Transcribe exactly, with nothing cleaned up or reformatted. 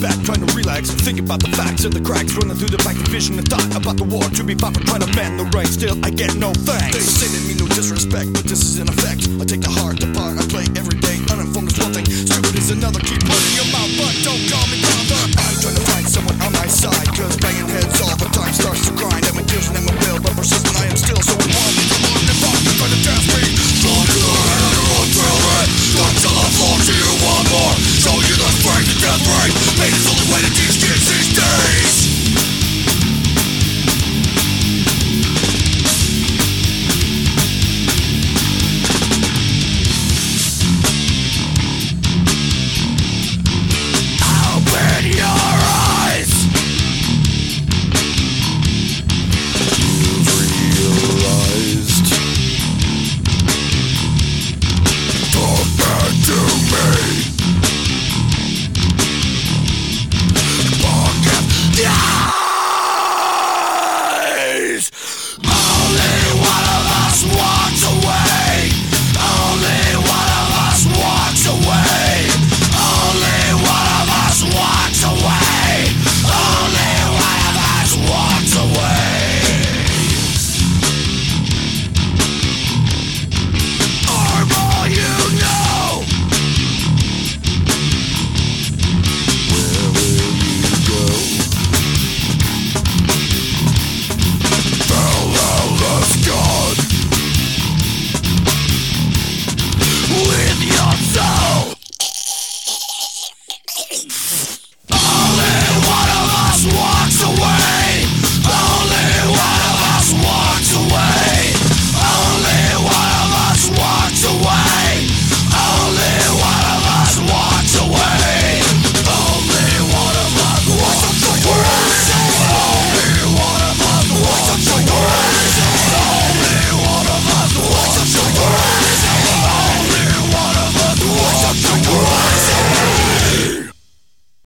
back, trying to relax, think about the facts of the cracks running through the back of vision and thought about the war to be fought for trying to mend the right. Still, I get no thanks. They say they mean no disrespect, but this is in effect. I take the heart apart, I play every day. Uninformed is one thing, stupid is another. Keep